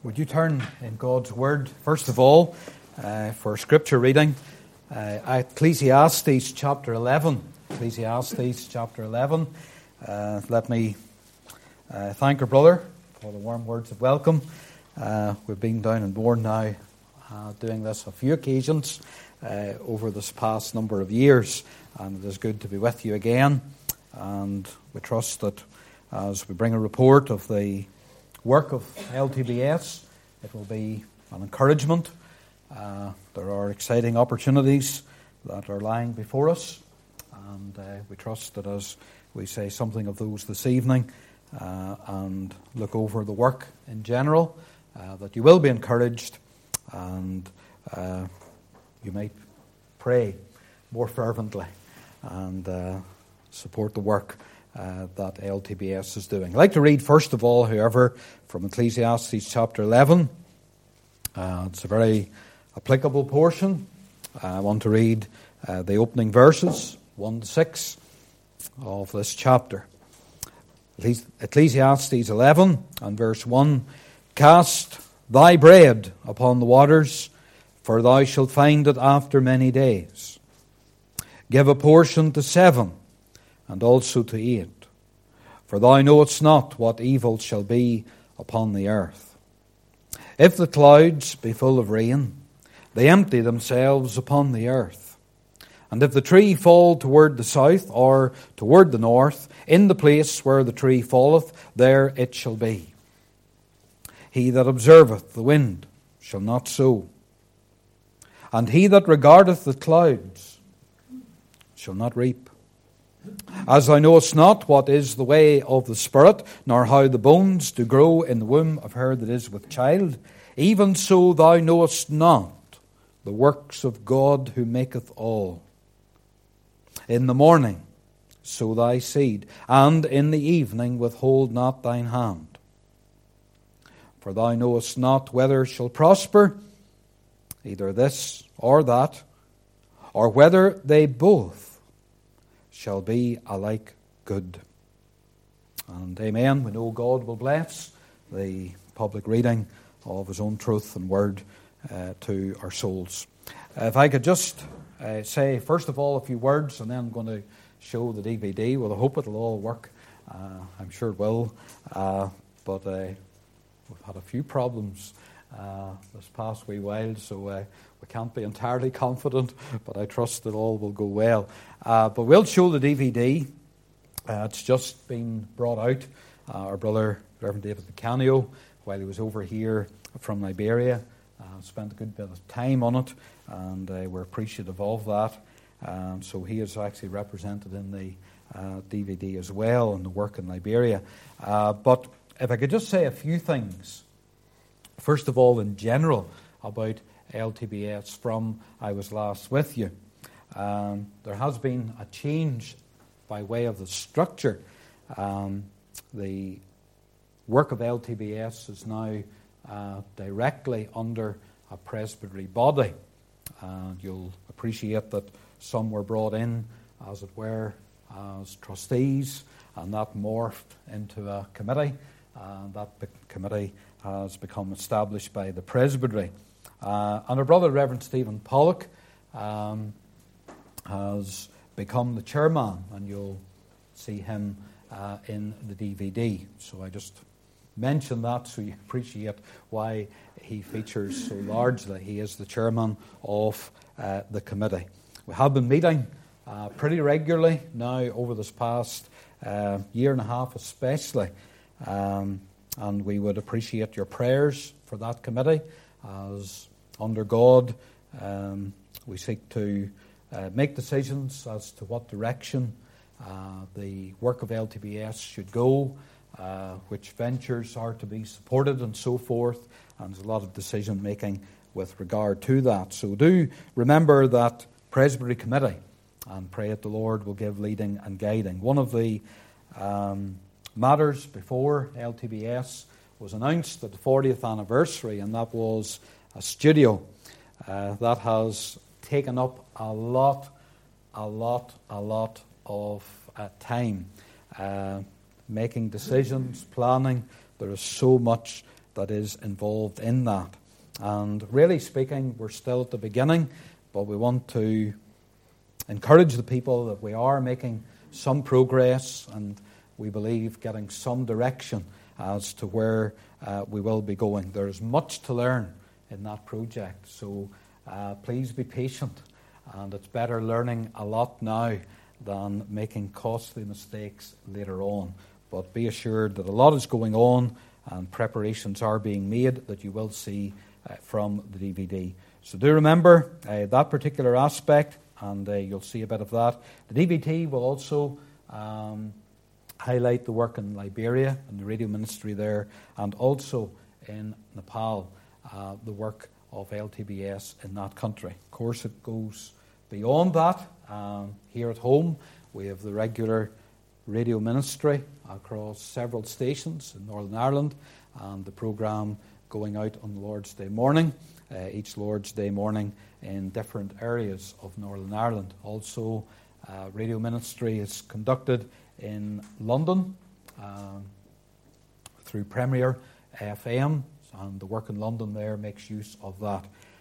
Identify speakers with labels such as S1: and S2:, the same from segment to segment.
S1: Would you turn in God's Word, first of all, for Scripture reading, Ecclesiastes chapter 11. Ecclesiastes chapter 11. Let me thank our brother for the warm words of welcome. We've been down in Bourne now, doing this a few occasions over this past number of years, and it is good to be with you again. And we trust that as we bring a report of the work of LTBS, it will be an encouragement. There are exciting opportunities that are lying before us, and we trust that as we say something of those this evening and look over the work in general, that you will be encouraged and you might pray more fervently and support the work that LTBS is doing. I'd like to read, first of all, however, from Ecclesiastes chapter 11. It's a very applicable portion. I want to read the opening verses, 1 to 6, of this chapter. Ecclesiastes 11 and verse 1, "Cast thy bread upon the waters, for thou shalt find it after many days. Give a portion to 7, and also to 8. For thou knowest not what evil shall be upon the earth. If the clouds be full of rain, they empty themselves upon the earth. And if the tree fall toward the south or toward the north, in the place where the tree falleth, there it shall be. He that observeth the wind shall not sow, and he that regardeth the clouds shall not reap. As thou knowest not what is the way of the Spirit, nor how the bones do grow in the womb of her that is with child, even so thou knowest not the works of God who maketh all. In the morning sow thy seed, and in the evening withhold not thine hand. For thou knowest not whether shall prosper, either this or that, or whether they both shall be alike good." And amen. We know God will bless the public reading of His own truth and word to our souls. If I could just say, first of all, a few words, and then I'm going to show the DVD. Well, I hope it'll all work. I'm sure it will. But we've had a few problems this past wee while, so we can't be entirely confident, but I trust that all will go well. But we'll show the DVD. It's just been brought out. Our brother, Reverend David Mecanio, while he was over here from Liberia, spent a good bit of time on it, and we're appreciative of that. So he is actually represented in the DVD as well, in the work in Liberia. But if I could just say a few things, first of all, in general, about LTBS from I was last with you. There has been a change by way of the structure. The work of LTBS is now directly under a presbytery body. You'll appreciate that some were brought in, as it were, as trustees, and that morphed into a committee. That committee has become established by the presbytery. And our brother, Reverend Stephen Pollock, has become the chairman, and you'll see him in the DVD. So I just mention that so you appreciate why he features so largely. He is the chairman of the committee. We have been meeting pretty regularly now over this past year and a half especially, and we would appreciate your prayers for that committee, as under God we seek to make decisions as to what direction the work of LTBS should go, which ventures are to be supported and so forth, and there's a lot of decision making with regard to that. So do remember that Presbytery Committee and pray that the Lord will give leading and guiding. One of the matters before LTBS was announced at the 40th anniversary, and that was a studio. That has taken up a lot of time. Making decisions, planning. There is so much that is involved in that. And really speaking, we're still at the beginning, but we want to encourage the people that we are making some progress, and we believe getting some direction as to where we will be going. There's much to learn in that project, so please be patient. And it's better learning a lot now than making costly mistakes later on. But be assured that a lot is going on and preparations are being made that you will see from the DVD. So do remember that particular aspect, and you'll see a bit of that. The DVD will also highlight the work in Liberia and the radio ministry there, and also in Nepal, the work of LTBS in that country. Of course, it goes beyond that. Here at home, we have the regular radio ministry across several stations in Northern Ireland, and the programme going out on the Lord's Day morning, each Lord's Day morning in different areas of Northern Ireland. Also, radio ministry is conducted in London through Premier FM, and the work in London there makes use of that.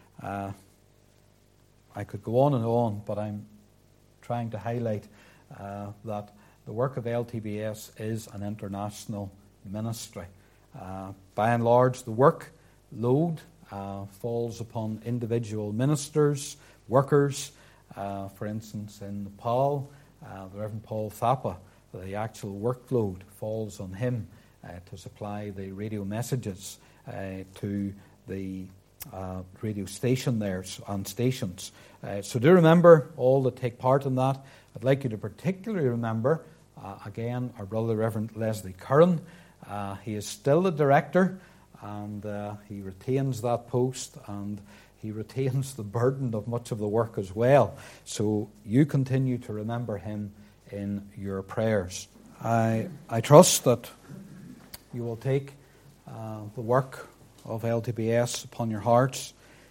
S1: I could go on, but I'm trying to highlight that the work of LTBS is an international ministry. By and large, the workload falls upon individual ministers, workers. For instance, in Nepal, the Reverend Paul Thapa, the actual workload falls on him to supply the radio messages to the radio station there and stations. So do remember all that take part in that. I'd like you to particularly remember, again, our brother Reverend Leslie Curran. He is still the director, and he retains that post, and he retains the burden of much of the work as well. So you continue to remember him in your prayers. I trust that you will take the work of LTBS upon your hearts.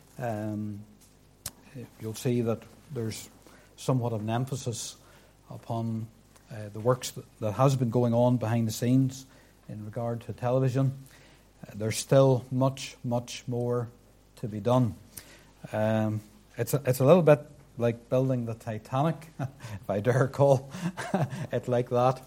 S1: You'll see that there's somewhat of an emphasis upon the works that has been going on behind the scenes in regard to television. There's still much, much more to be done. It's a little bit like building the Titanic, if I dare call it like that.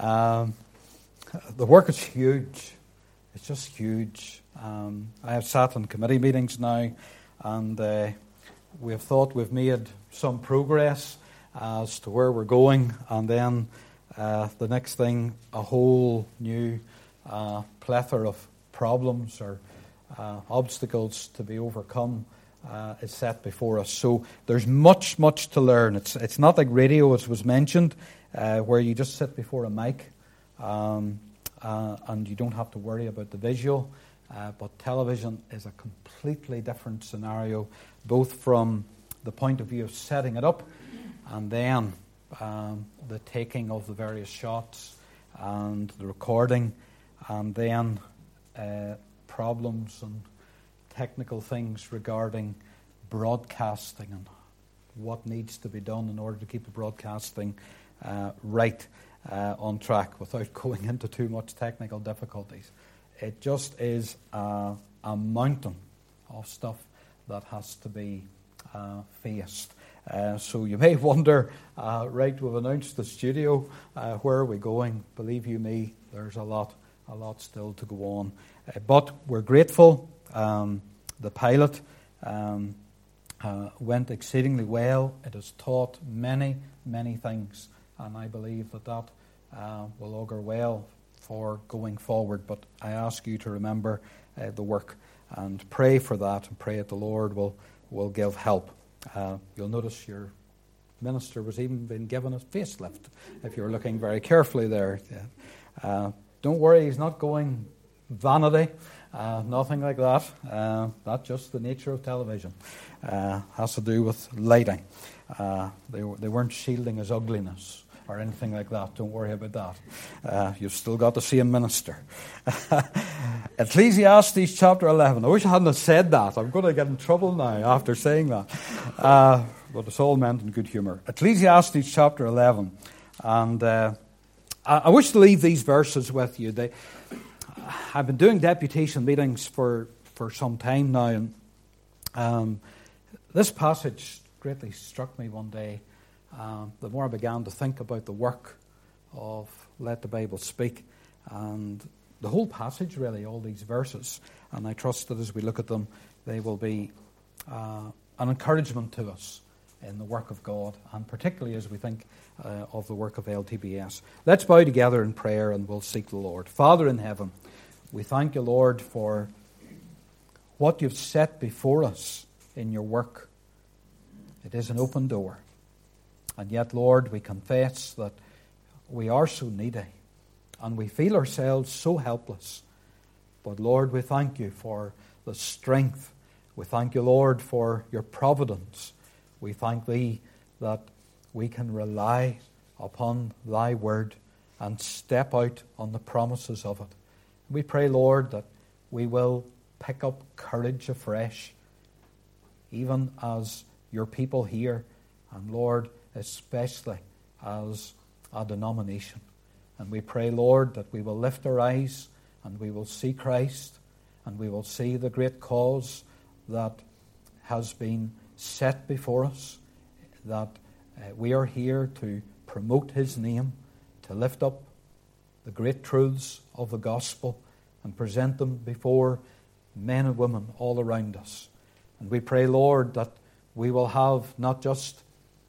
S1: The work is huge. It's just huge. I have sat in committee meetings now, and we have thought we've made some progress as to where we're going, and then the next thing, a whole new plethora of problems or obstacles to be overcome is set before us. So there's much, much to learn. It's not like radio, as was mentioned, where you just sit before a mic and you don't have to worry about the visual. But television is a completely different scenario, both from the point of view of setting it up and then the taking of the various shots and the recording, and then problems and technical things regarding broadcasting and what needs to be done in order to keep the broadcasting right on track without going into too much technical difficulties. It just is a mountain of stuff that has to be faced. So you may wonder, right, we've announced the studio, where are we going? Believe you me, there's a lot still to go on. But we're grateful. The pilot went exceedingly well. It has taught many, many things, and I believe that will augur well for going forward. But I ask you to remember the work and pray for that, and pray that the Lord will give help. You'll notice your minister was even been given a facelift, if you're looking very carefully there. Don't worry, he's not going vanity, nothing like that. That's just the nature of television. Has to do with lighting. They weren't shielding his ugliness or anything like that. Don't worry about that. You've still got the same minister. Ecclesiastes chapter 11. I wish I hadn't have said that. I'm going to get in trouble now after saying that. But it's all meant in good humour. Ecclesiastes chapter 11. And I wish to leave these verses with you. I've been doing deputation meetings for some time now, and this passage greatly struck me one day. The more I began to think about the work of Let the Bible Speak, and the whole passage really, all these verses, and I trust that as we look at them, they will be an encouragement to us in the work of God, and particularly as we think of the work of LTBS. Let's bow together in prayer and we'll seek the Lord. Father in heaven, we thank you, Lord, for what you've set before us in your work. It is an open door. And yet, Lord, we confess that we are so needy and we feel ourselves so helpless. But, Lord, we thank you for the strength. We thank you, Lord, for your providence. We thank thee that we can rely upon thy word and step out on the promises of it. We pray, Lord, that we will pick up courage afresh, even as your people here, and Lord, especially as a denomination. And we pray, Lord, that we will lift our eyes and we will see Christ and we will see the great cause that has been set before us, that we are here to promote his name, to lift up the great truths of the gospel and present them before men and women all around us. And we pray, Lord, that we will have not just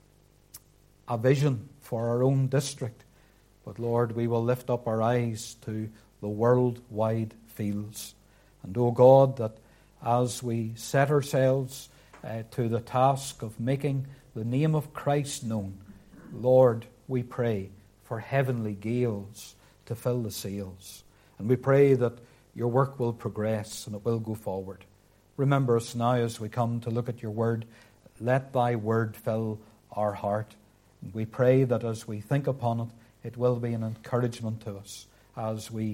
S1: a vision for our own district, but, Lord, we will lift up our eyes to the worldwide fields. And, O God, that as we set ourselves to the task of making the name of Christ known, Lord, we pray for heavenly gales to fill the sails. And we pray that your work will progress and it will go forward. Remember us now as we come to look at your word. Let thy word fill our heart. And we pray that as we think upon it, it will be an encouragement to us as we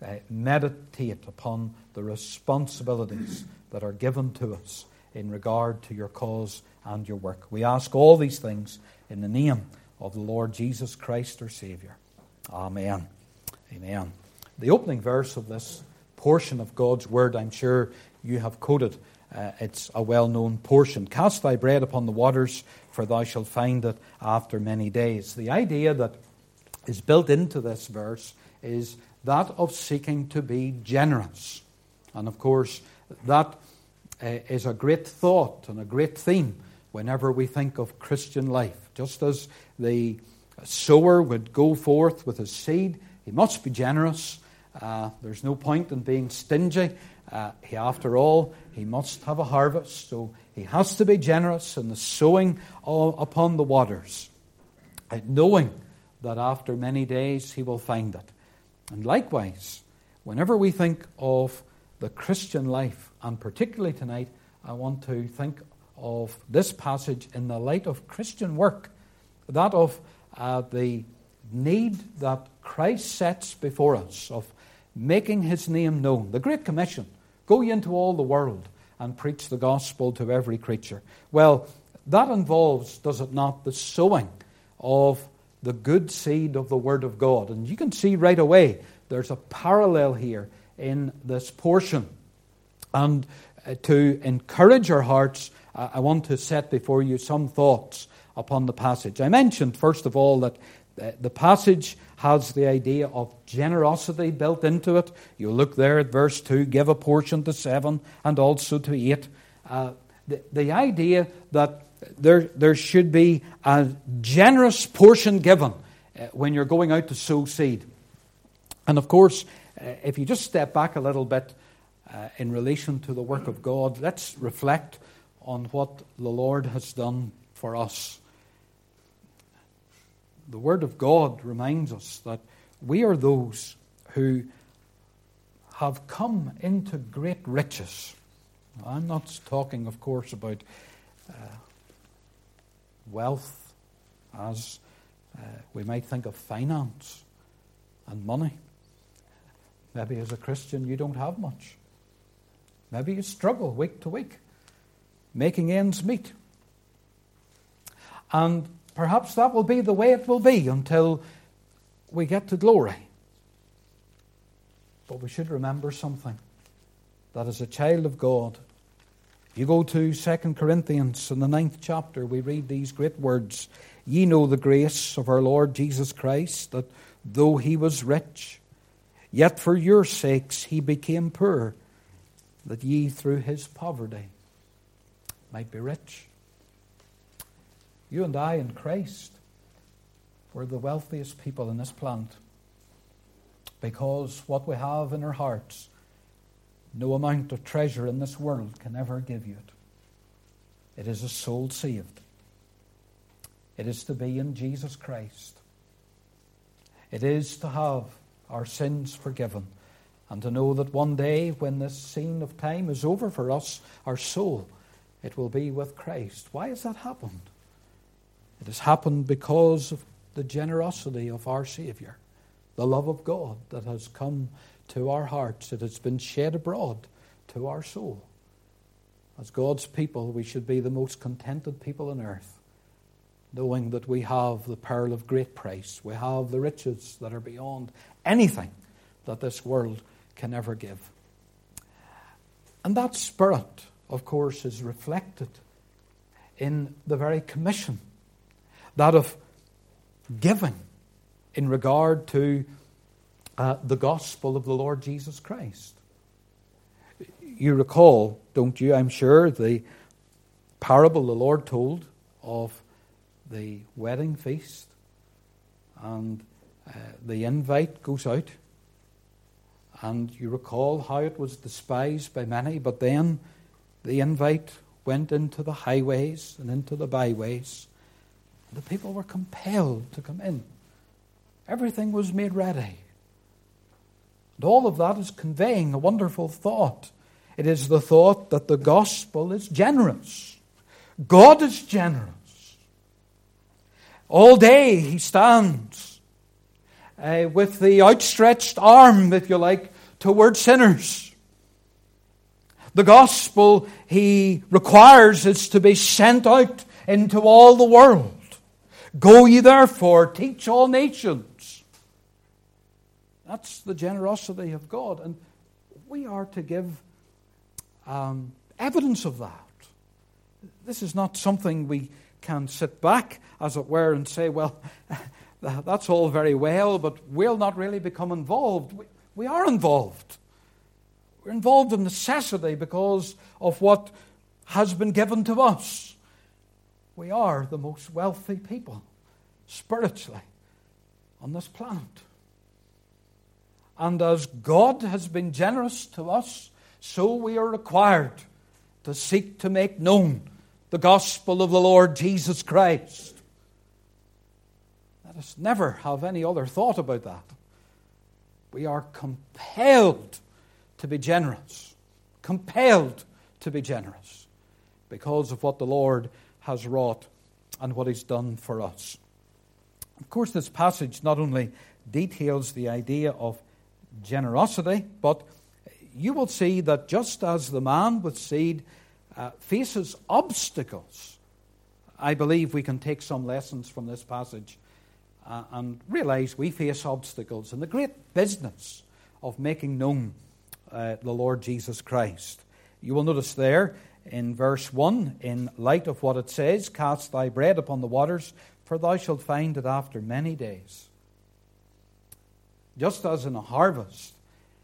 S1: meditate upon the responsibilities that are given to us in regard to your cause and your work. We ask all these things in the name of the Lord Jesus Christ, our Saviour. Amen. Amen. The opening verse of this portion of God's Word, I'm sure you have quoted. It's a well-known portion. Cast thy bread upon the waters, for thou shalt find it after many days. The idea that is built into this verse is that of seeking to be generous. And of course, that is a great thought and a great theme whenever we think of Christian life. Just as the sower would go forth with his seed, he must be generous. There's no point in being stingy. After all, he must have a harvest, so he has to be generous in the sowing upon the waters, knowing that after many days he will find it. And likewise, whenever we think of the Christian life, and particularly tonight, I want to think of this passage in the light of Christian work, that of the need that Christ sets before us of making his name known. The Great Commission, go ye into all the world and preach the gospel to every creature. Well, that involves, does it not, the sowing of the good seed of the Word of God. And you can see right away there's a parallel here in this portion. And to encourage our hearts, I want to set before you some thoughts upon the passage. I mentioned, first of all, that the passage has the idea of generosity built into it. You look there at verse 2, give a portion to 7 and also to 8. The idea that there should be a generous portion given when you're going out to sow seed. And of course, if you just step back a little bit in relation to the work of God, let's reflect on what the Lord has done for us. The Word of God reminds us that we are those who have come into great riches. I'm not talking, of course, about wealth as we might think of finance and money. Maybe as a Christian you don't have much. Maybe you struggle week to week, making ends meet. And perhaps that will be the way it will be until we get to glory. But we should remember something, that as a child of God, you go to 2 Corinthians in the 9th chapter, we read these great words, "Ye know the grace of our Lord Jesus Christ, that though he was rich, yet for your sakes he became poor, that ye through his poverty might be rich." You and I in Christ, we're the wealthiest people in this planet, because what we have in our hearts, no amount of treasure in this world can ever give you it. It is a soul saved. It is to be in Jesus Christ. It is to have our sins forgiven, and to know that one day when this scene of time is over for us, our soul, it will be with Christ. Why has that happened? It has happened because of the generosity of our Savior, the love of God that has come to our hearts. It has been shed abroad to our soul. As God's people, we should be the most contented people on earth, knowing that we have the pearl of great price. We have the riches that are beyond anything that this world can ever give. And that spirit, of course, is reflected in the very commission, that of giving in regard to the gospel of the Lord Jesus Christ. You recall, don't you, I'm sure, the parable the Lord told of the wedding feast, and the invite goes out, and you recall how it was despised by many, but then the invite went into the highways and into the byways. The people were compelled to come in. Everything was made ready. And all of that is conveying a wonderful thought. It is the thought that the gospel is generous. God is generous. All day he stands with the outstretched arm, if you like, toward sinners. The gospel he requires is to be sent out into all the world. Go ye therefore, teach all nations. That's the generosity of God. And we are to give evidence of that. This is not something we can sit back, as it were, and say, well, that's all very well, but we'll not really become involved. We are involved. We're involved in necessity because of what has been given to us. We are the most wealthy people, spiritually, on this planet. And as God has been generous to us, so we are required to seek to make known the gospel of the Lord Jesus Christ. Let us never have any other thought about that. We are compelled to be generous. Compelled to be generous because of what the Lord has wrought and what he's done for us. Of course, this passage not only details the idea of generosity, but you will see that just as the man with seed faces obstacles, I believe we can take some lessons from this passage and realize we face obstacles in the great business of making known the Lord Jesus Christ. You will notice there in verse 1, in light of what it says, cast thy bread upon the waters, for thou shalt find it after many days. Just as in a harvest,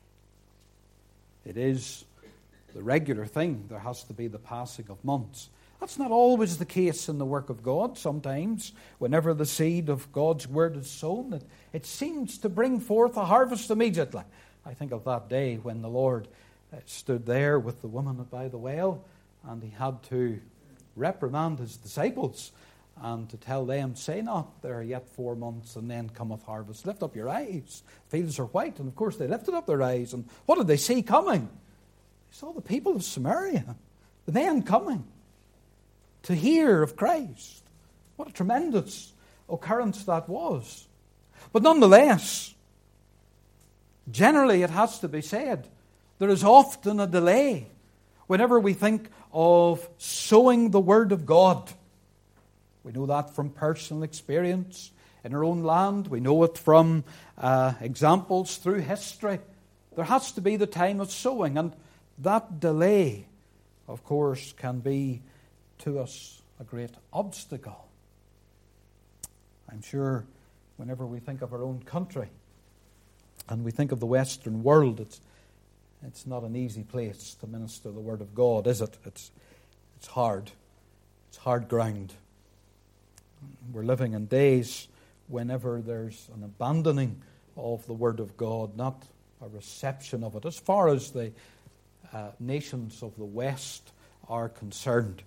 S1: it is the regular thing. There has to be the passing of months. That's not always the case in the work of God. Sometimes, whenever the seed of God's word is sown, it seems to bring forth a harvest immediately. I think of that day when the Lord stood there with the woman by the well, and he had to reprimand his disciples and to tell them, say not, there are yet 4 months, and then cometh harvest. Lift up your eyes. Fields are white. And of course they lifted up their eyes. And what did they see coming? They saw the people of Samaria, the men coming to hear of Christ. What a tremendous occurrence that was. But nonetheless, generally it has to be said, there is often a delay whenever we think of sowing the word of God. We know that from personal experience in our own land. We know it from examples through history there has to be the time of sowing. And that delay, of course, can be to us a great obstacle. I'm sure whenever we think of our own country and we think of the Western world, it's not an easy place to minister the Word of God, is it? It's hard. It's hard ground. We're living in days whenever there's an abandoning of the Word of God, not a reception of it, as far as the nations of the West are concerned.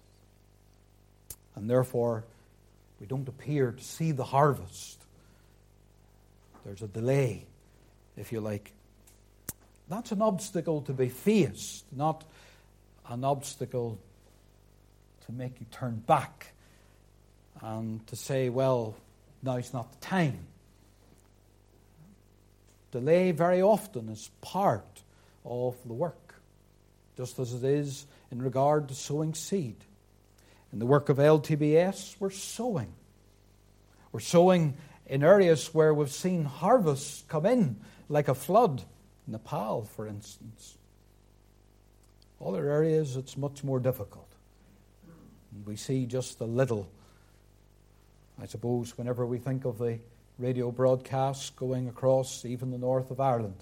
S1: And therefore, we don't appear to see the harvest. There's a delay, if you like. That's an obstacle to be faced, not an obstacle to make you turn back and to say, well, now's not the time. Delay very often is part of the work, just as it is in regard to sowing seed. In the work of LTBS, we're sowing. We're sowing in areas where we've seen harvests come in like a flood. Nepal, for instance. Other areas, it's much more difficult. We see just a little. I suppose whenever we think of the radio broadcasts going across even the north of Ireland,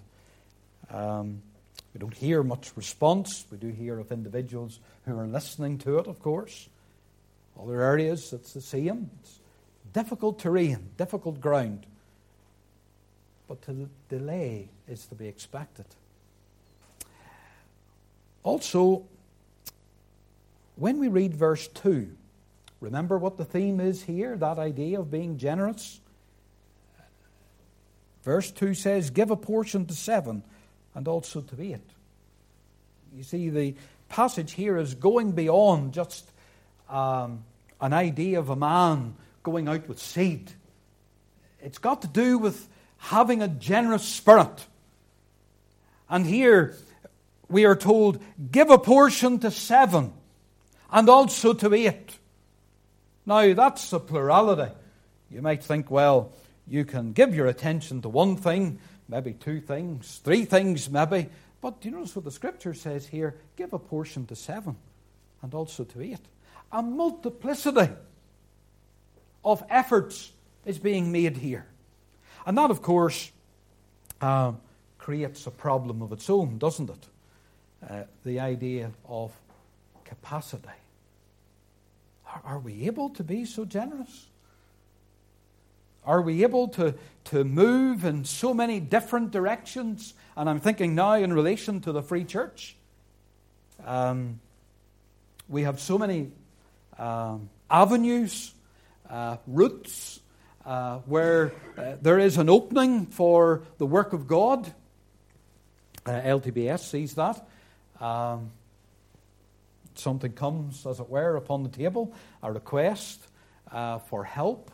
S1: we don't hear much response. We do hear of individuals who are listening to it, of course. Other areas, it's the same. It's difficult terrain, difficult ground. But the delay is to be expected. Also, when we read verse 2, remember what the theme is here, that idea of being generous? Verse 2 says, give a portion to 7 and also to 8. You see, the passage here is going beyond just an idea of a man going out with seed. It's got to do with having a generous spirit. And here we are told, give a portion to 7 and also to 8. Now, that's a plurality. You might think, well, you can give your attention to one thing, maybe 2 things, 3 things maybe. But do you notice what the Scripture says here? Give a portion to 7 and also to 8. A multiplicity of efforts is being made here. And that, of course, creates a problem of its own, doesn't it? The idea of capacity. Are we able to be so generous? Are we able to move in so many different directions? And I'm thinking now in relation to the Free Church. We have so many avenues, routes, where there is an opening for the work of God. LTBS sees that. Something comes, as it were, upon the table, a request for help.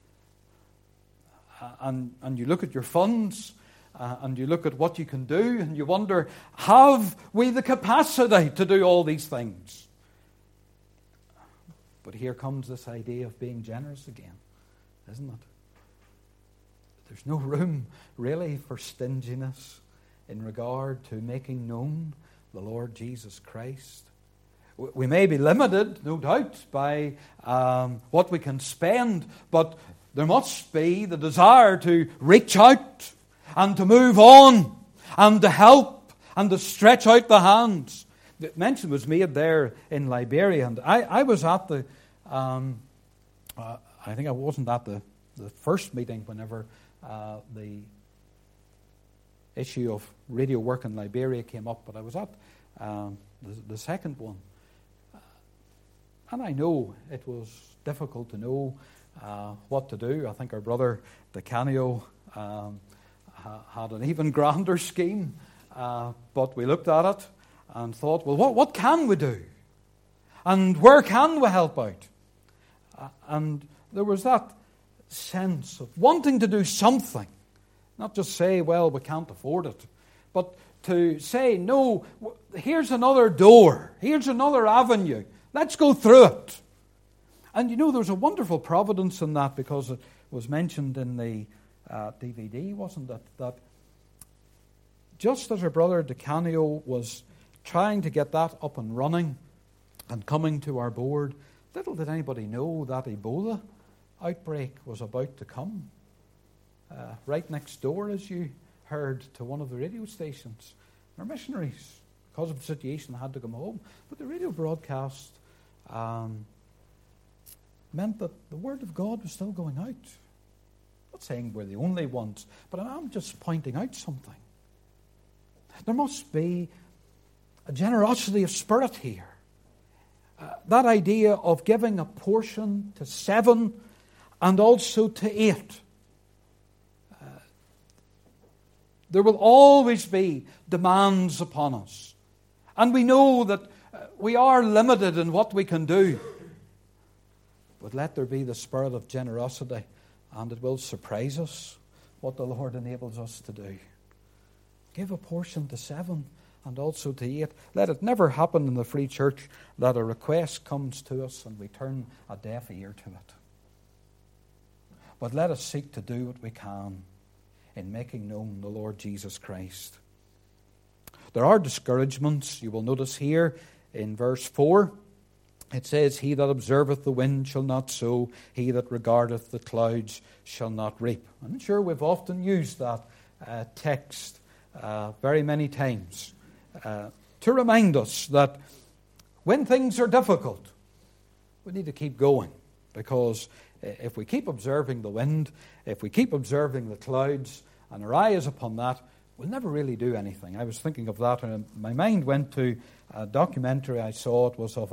S1: And you look at your funds, and you look at what you can do, and you wonder, have we the capacity to do all these things? But here comes this idea of being generous again, isn't it? There's no room, really, for stinginess in regard to making known the Lord Jesus Christ. We may be limited, no doubt, by what we can spend, but there must be the desire to reach out and to move on and to help and to stretch out the hands. The mention was made there in Liberia, and I was at the, I think I wasn't at the first meeting whenever the issue of radio work in Liberia came up, but I was at the second one. And I know it was difficult to know what to do. I think our brother DeCanio had an even grander scheme, but we looked at it and thought, well, what can we do? And where can we help out? And there was that sense of wanting to do something, not just say, well, we can't afford it, but to say, no, here's another door, here's another avenue. Let's go through it. And you know, there's a wonderful providence in that, because it was mentioned in the DVD, wasn't it? That just as our brother Decanio was trying to get that up and running and coming to our board, little did anybody know that Ebola outbreak was about to come. Right next door, as you heard, to one of the radio stations. Our missionaries, because of the situation, had to come home. But the radio broadcast meant that the word of God was still going out. I'm not saying we're the only ones, but I'm just pointing out something. There must be a generosity of spirit here. That idea of giving a portion to 7 and also to 8. There will always be demands upon us. And we know that we are limited in what we can do. But let there be the spirit of generosity, and it will surprise us what the Lord enables us to do. Give a portion to 7 and also to 8. Let it never happen in the Free Church that a request comes to us and we turn a deaf ear to it. But let us seek to do what we can in making known the Lord Jesus Christ. There are discouragements. You will notice here in verse 4, it says, He that observeth the wind shall not sow, he that regardeth the clouds shall not reap. I'm sure we've often used that text very many times to remind us that when things are difficult, we need to keep going, because if we keep observing the wind, if we keep observing the clouds, and our eye is upon that, we'll never really do anything. I was thinking of that, and my mind went to a documentary I saw. It was of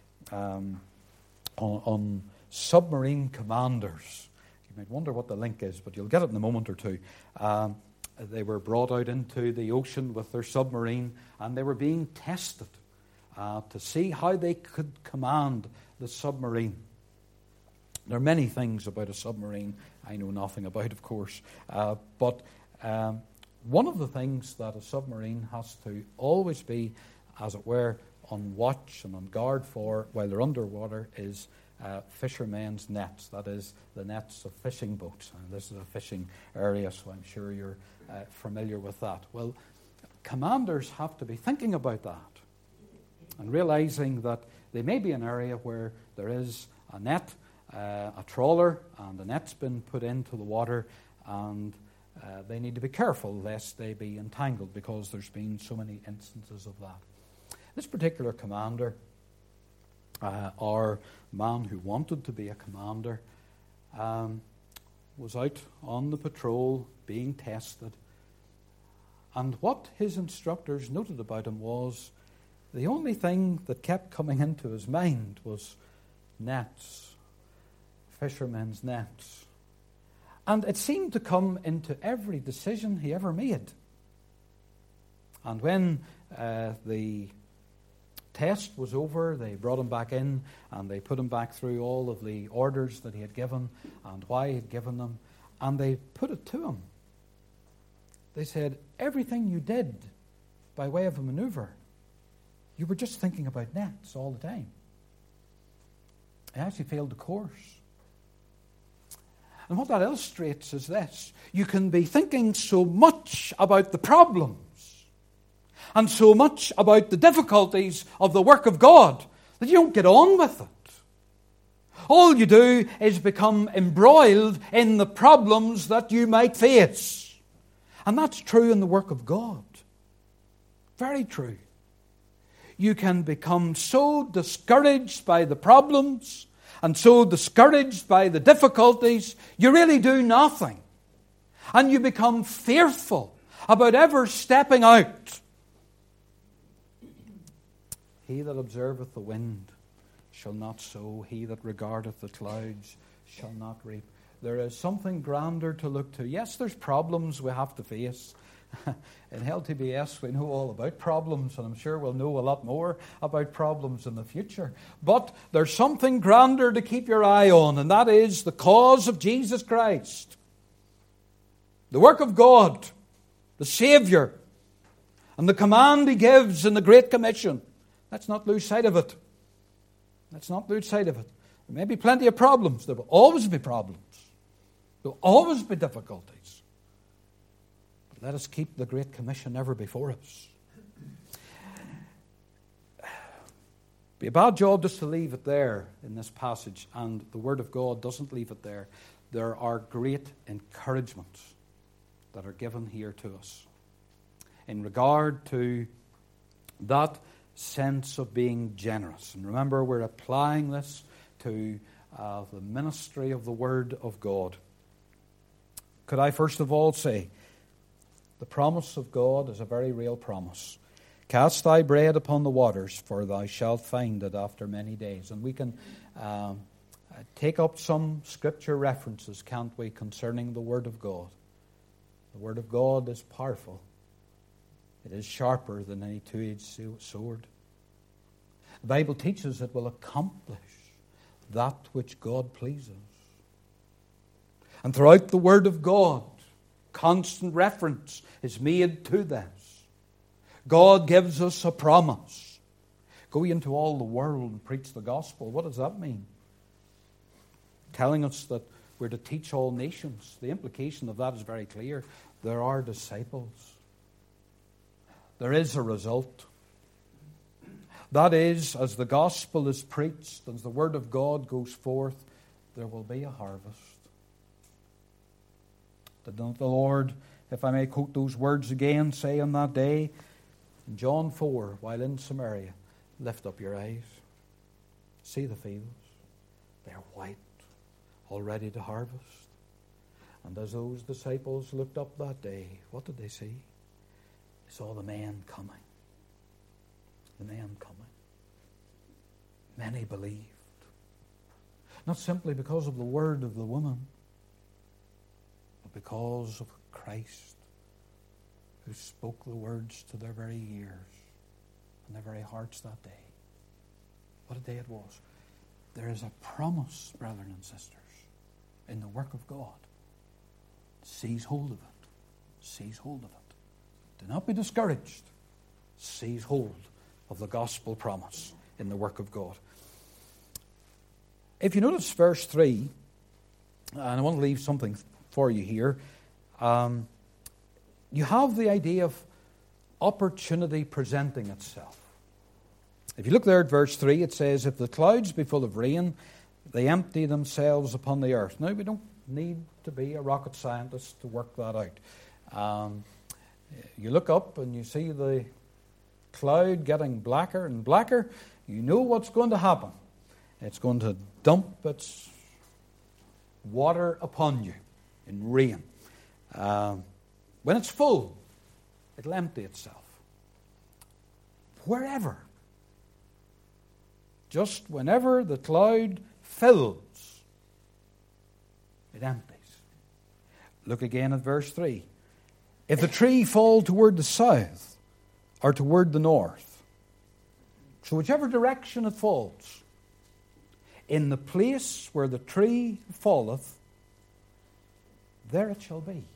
S1: on submarine commanders. You might wonder what the link is, but you'll get it in a moment or two. They were brought out into the ocean with their submarine, and they were being tested to see how they could command the submarine. There are many things about a submarine I know nothing about, of course. But one of the things that a submarine has to always be, as it were, on watch and on guard for while they're underwater is fishermen's nets. That is, the nets of fishing boats. And this is a fishing area, so I'm sure you're familiar with that. Well, commanders have to be thinking about that and realizing that they may be an area where there is a net, a trawler, and the net's been put into the water, and they need to be careful lest they be entangled, because there's been so many instances of that. This particular commander, or man who wanted to be a commander, was out on the patrol being tested, and what his instructors noted about him was the only thing that kept coming into his mind was nets, fishermen's nets. And it seemed to come into every decision he ever made. And when the test was over, they brought him back in and they put him back through all of the orders that he had given and why he had given them, and they put it to him. They said, everything you did by way of a maneuver, you were just thinking about nets all the time. He actually failed the course. And what that illustrates is this: you can be thinking so much about the problems and so much about the difficulties of the work of God that you don't get on with it. All you do is become embroiled in the problems that you might face. And that's true in the work of God. Very true. You can become so discouraged by the problems and so discouraged by the difficulties, you really do nothing. And you become fearful about ever stepping out. He that observeth the wind shall not sow, he that regardeth the clouds shall not reap. There is something grander to look to. Yes, there's problems we have to face. In LTBS, we know all about problems, and I'm sure we'll know a lot more about problems in the future. But there's something grander to keep your eye on, and that is the cause of Jesus Christ. The work of God, the Savior, and the command He gives in the Great Commission. Let's not lose sight of it. Let's not lose sight of it. There may be plenty of problems. There will always be problems. There will always be difficulties. Let us keep the Great Commission ever before us. Be a bad job just to leave it there in this passage, and the Word of God doesn't leave it there. There are great encouragements that are given here to us in regard to that sense of being generous. And remember, we're applying this to the ministry of the Word of God. Could I first of all say, the promise of God is a very real promise. Cast thy bread upon the waters, for thou shalt find it after many days. And we can take up some scripture references, can't we, concerning the Word of God. The Word of God is powerful. It is sharper than any two-edged sword. The Bible teaches it will accomplish that which God pleases. And throughout the Word of God, constant reference is made to this. God gives us a promise. Go into all the world and preach the gospel. What does that mean? Telling us that we're to teach all nations. The implication of that is very clear. There are disciples. There is a result. That is, as the gospel is preached, as the word of God goes forth, there will be a harvest. Did not the Lord, if I may quote those words again, say on that day, in John 4, while in Samaria, lift up your eyes, see the fields, they are white, all ready to harvest. And as those disciples looked up that day, what did they see? They saw the men coming. The men coming. Many believed. Not simply because of the word of the woman, but because of Christ, who spoke the words to their very ears and their very hearts that day. What a day it was. There is a promise, brethren and sisters, in the work of God. Seize hold of it. Seize hold of it. Do not be discouraged. Seize hold of the gospel promise in the work of God. If you notice verse 3, and I want to leave something for you here, you have the idea of opportunity presenting itself. If you look there at verse 3, it says, if the clouds be full of rain, they empty themselves upon the earth. Now, we don't need to be a rocket scientist to work that out. You look up and you see the cloud getting blacker and blacker. You know what's going to happen. It's going to dump its water upon you in rain. When it's full, it'll empty itself. Wherever. Just whenever the cloud fills, it empties. Look again at verse 3. If the tree fall toward the south or toward the north, so whichever direction it falls, in the place where the tree falleth, there it shall be.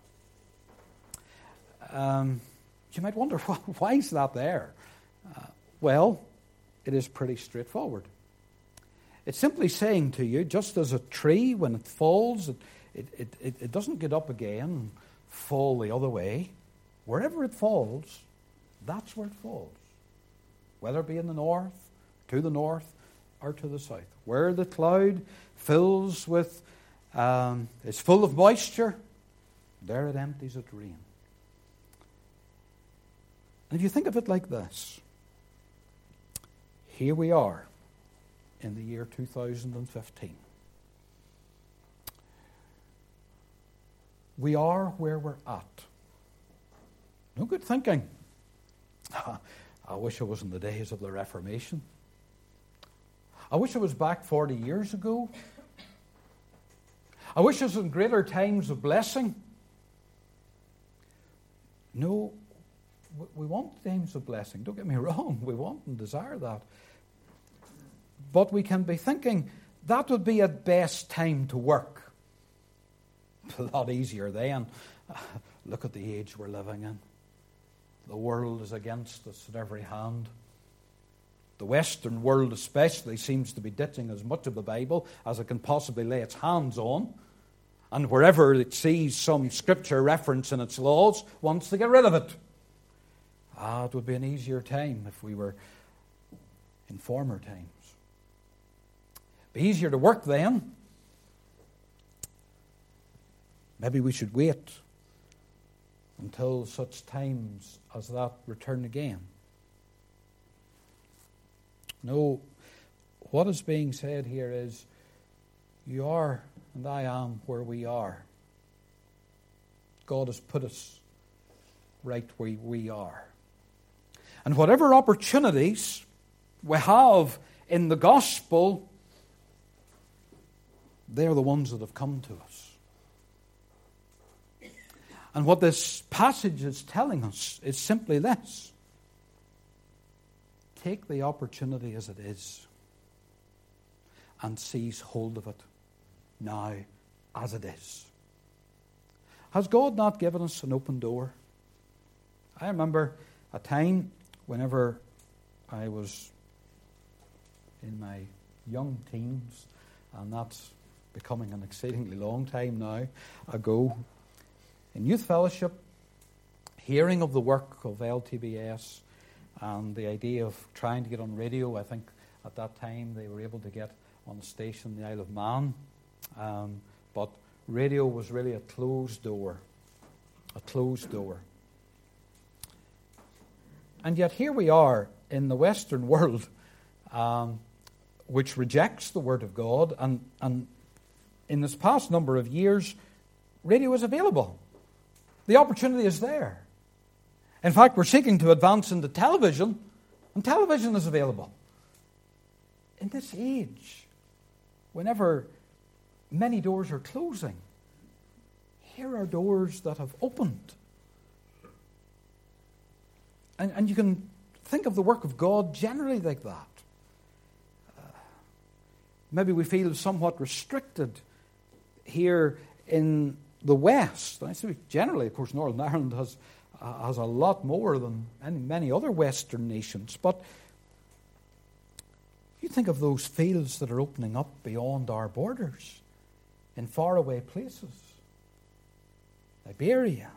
S1: You might wonder, why is that there? Well, it is pretty straightforward. It's simply saying to you, just as a tree, when it falls, it doesn't get up again and fall the other way. Wherever it falls, that's where it falls. Whether it be in the north, to the north, or to the south. Where the cloud fills with, is full of moisture, there it empties at rain. And if you think of it like this, here we are in the year 2015. We are where we're at. No good thinking. I wish it was in the days of the Reformation. I wish it was back 40 years ago. I wish it was in greater times of blessing. No, we want times of blessing. Don't get me wrong. We want and desire that. But we can be thinking that would be at best time to work. It's a lot easier then. Look at the age we're living in. The world is against us at every hand. The Western world especially seems to be ditching as much of the Bible as it can possibly lay its hands on. And wherever it sees some scripture reference in its laws, wants to get rid of it. It would be an easier time if we were in former times. It'd be easier to work then. Maybe we should wait until such times as that return again. No, what is being said here is, you are and I am where we are. God has put us right where we are. And whatever opportunities we have in the gospel, they're the ones that have come to us. And what this passage is telling us is simply this: take the opportunity as it is and seize hold of it now as it is. Has God not given us an open door? I remember a time whenever I was in my young teens, and that's becoming an exceedingly long time now ago, in youth fellowship, hearing of the work of LTBS and the idea of trying to get on radio. I think at that time they were able to get on a station in the Isle of Man. But radio was really a closed door. A closed door. And yet here we are in the Western world, which rejects the Word of God. And in this past number of years, radio is available. The opportunity is there. In fact, we're seeking to advance into television, and television is available. In this age, whenever many doors are closing, here are doors that have opened. And you can think of the work of God generally like that. Maybe we feel somewhat restricted here in the West. I say generally, of course, Northern Ireland has a lot more than many other Western nations. But you think of those fields that are opening up beyond our borders, in faraway places. Liberia,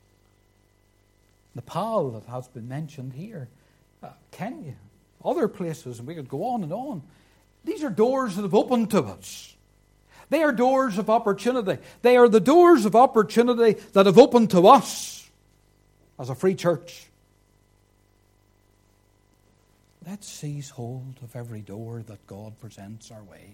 S1: Nepal, that has been mentioned here, Kenya, other places, and we could go on and on. These are doors that have opened to us. They are doors of opportunity. They are the doors of opportunity that have opened to us as a free church. Let's seize hold of every door that God presents our way.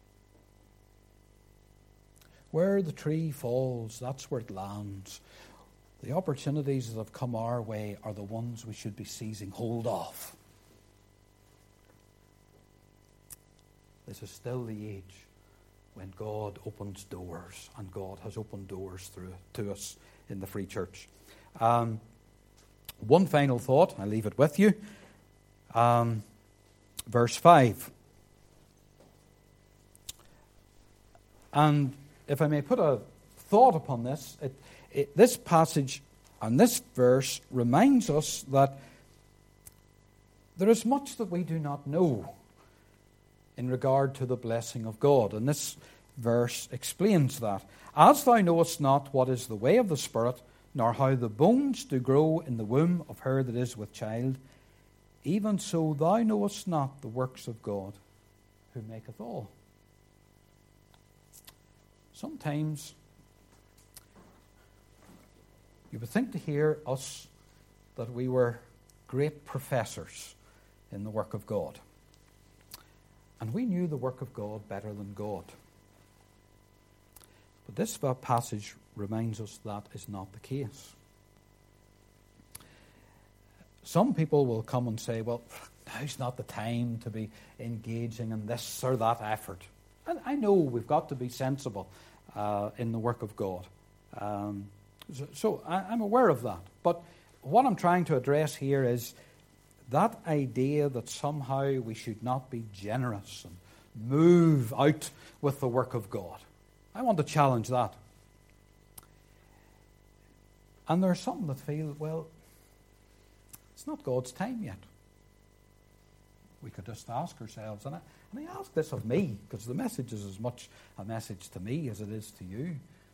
S1: Where the tree falls, that's where it lands. The opportunities that have come our way are the ones we should be seizing hold of. This is still the age when God opens doors, and God has opened doors to us in the free church. One final thought, I'll leave it with you. Verse 5. And if I may put a thought upon this, this passage and this verse reminds us that there is much that we do not know in regard to the blessing of God. And this verse explains that. As thou knowest not what is the way of the Spirit, nor how the bones do grow in the womb of her that is with child, even so thou knowest not the works of God, who maketh all. Sometimes you would think to hear us that we were great professors in the work of God. And we knew the work of God better than God. But this passage reminds us that is not the case. Some people will come and say, well, now's not the time to be engaging in this or that effort. And I know we've got to be sensible in the work of God. So I'm aware of that. But what I'm trying to address here is that idea that somehow we should not be generous and move out with the work of God. I want to challenge that. And there are some that feel, well, it's not God's time yet. We could just ask ourselves, and I ask this of me, because the message is as much a message to me as it is to you.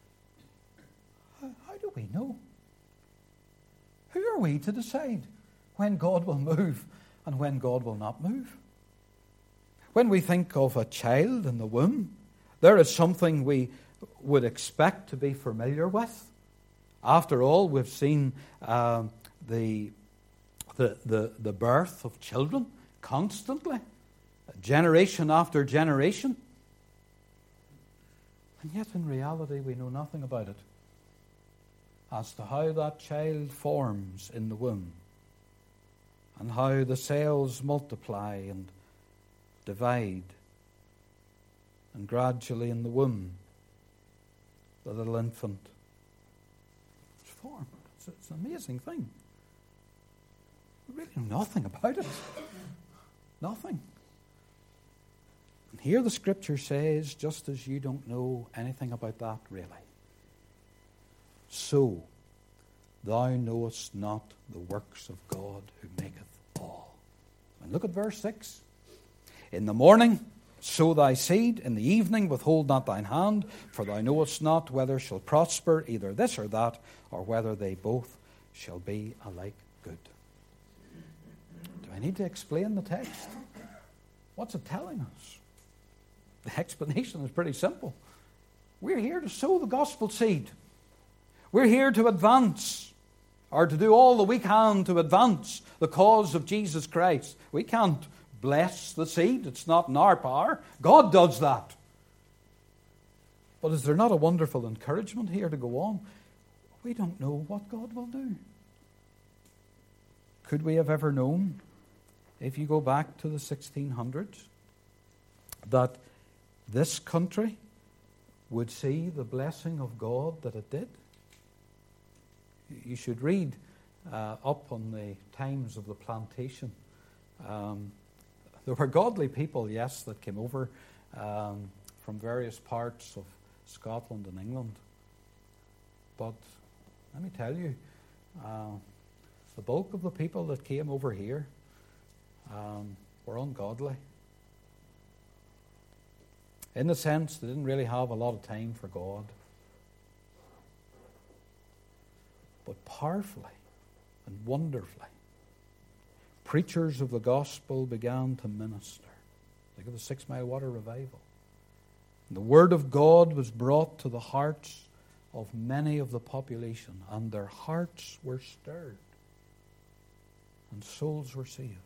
S1: we know? Who are we to decide when God will move and when God will not move? When we think of a child in the womb, there is something we would expect to be familiar with. After all, we've seen the birth of children constantly, generation after generation. And yet in reality we know nothing about it as to how that child forms in the womb and how the cells multiply and divide, and gradually in the womb the little infant is formed. It's an amazing thing. We really know nothing about it. Nothing. And here the Scripture says, just as you don't know anything about that really, so thou knowest not the works of God who maketh all. And look at verse 6. In the morning sow thy seed, in the evening withhold not thine hand, for thou knowest not whether shall prosper either this or that, or whether they both shall be alike good. Do I need to explain the text? What's it telling us? The explanation is pretty simple. We're here to sow the gospel seed. We're here to advance, or to do all that we can to advance the cause of Jesus Christ. We can't bless the seed. It's not in our power. God does that. But is there not a wonderful encouragement here to go on? We don't know what God will do. Could we have ever known, if you go back to the 1600s, that this country would see the blessing of God that it did? You should read up on the times of the plantation. There were godly people, yes, that came over from various parts of Scotland and England. But let me tell you, the bulk of the people that came over here were ungodly. In the sense, they didn't really have a lot of time for God. But powerfully and wonderfully, preachers of the gospel began to minister. Think of the 6 Mile Water Revival. And the word of God was brought to the hearts of many of the population, and their hearts were stirred, and souls were saved.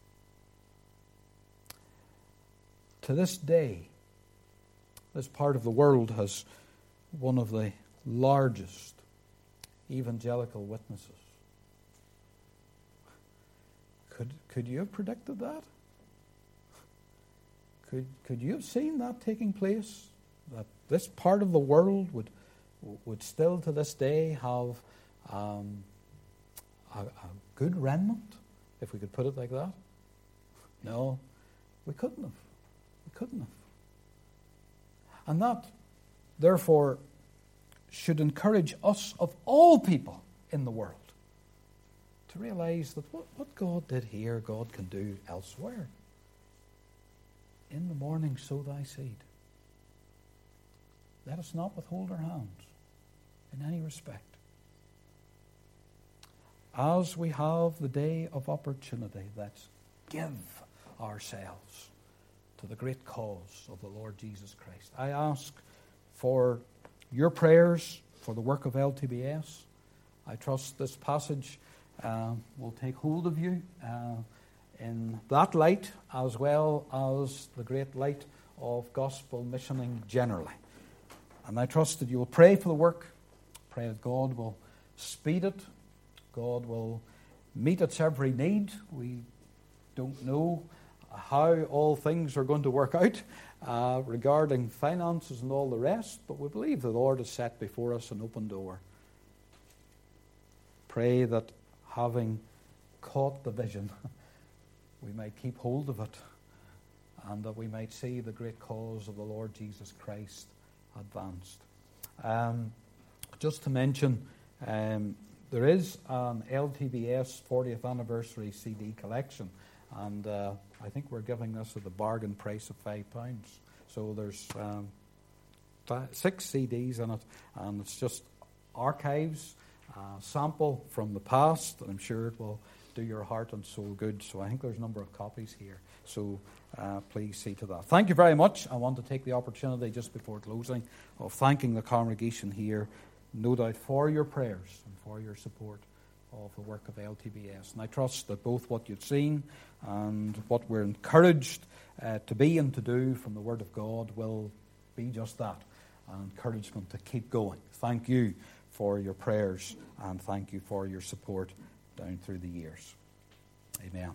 S1: To this day, this part of the world has one of the largest evangelical witnesses. Could you have predicted that? Could you have seen that taking place? That this part of the world would still to this day have a good remnant, if we could put it like that? No, we couldn't have. We couldn't have. And that, therefore, should encourage us of all people in the world to realize that what God did here, God can do elsewhere. In the morning sow thy seed. Let us not withhold our hands in any respect. As we have the day of opportunity, let's give ourselves to the great cause of the Lord Jesus Christ. I ask for your prayers for the work of LTBS. I trust this passage will take hold of you in that light, as well as the great light of gospel missioning generally. And I trust that you will pray for the work. Pray that God will speed it. God will meet its every need. We don't know how all things are going to work out regarding finances and all the rest, but we believe the Lord has set before us an open door. Pray that having caught the vision, we might keep hold of it, and that we might see the great cause of the Lord Jesus Christ advanced. Just to mention, there is an LTBS 40th anniversary CD collection, and I think we're giving this at the bargain price of £5. So there's 6 CDs in it, and it's just archives sample from the past, and I'm sure it will do your heart and soul good. So I think there's a number of copies here. So please see to that. Thank you very much. I want to take the opportunity just before closing of thanking the congregation here, no doubt for your prayers and for your support of the work of LTBS. And I trust that both what you've seen and what we're encouraged to be and to do from the Word of God will be just that, an encouragement to keep going. Thank you for your prayers and thank you for your support down through the years. Amen.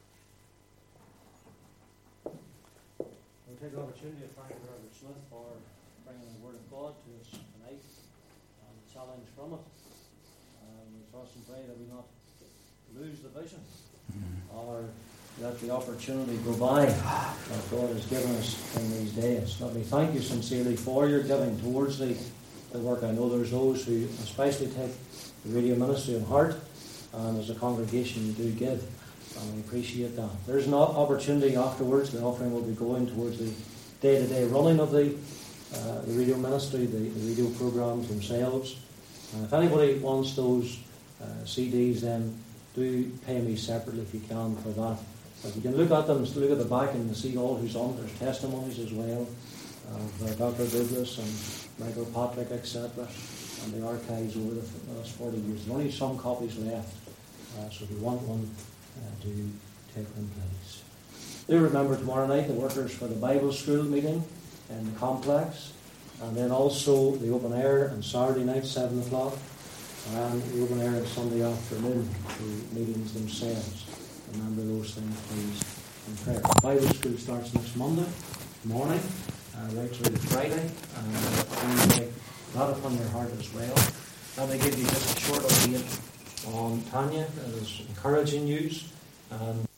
S2: We'll take the opportunity to thank Reverend Smith for bringing the Word of God to us tonight and the challenge from it. We trust and pray that we not lose the vision or let the opportunity go by that God has given us in these days. Let me thank you sincerely for your giving towards the work. I know there's those who especially take the radio ministry on heart, and as a congregation you do give, and we appreciate that. There's an opportunity afterwards. The offering will be going towards the day-to-day running of the radio ministry, the radio programs themselves. If anybody wants those CDs, then do pay me separately if you can for that. But you can look at them, look at the back, and see all who's on. There's testimonies as well of Dr. Douglas and Michael Patrick, etc. And the archives over the last 40 years. There's only some copies left, so if you want one, do take them, please. Do remember tomorrow night the workers for the Bible school meeting in the complex, and then also the open air on Saturday night, 7 o'clock, and the open air on Sunday afternoon, the meetings themselves. Remember those things, please, in prayer. Bible school starts next Monday morning, right through to Friday, and take that upon your heart as well. Let me give you just a short update on Tanya. That is encouraging news.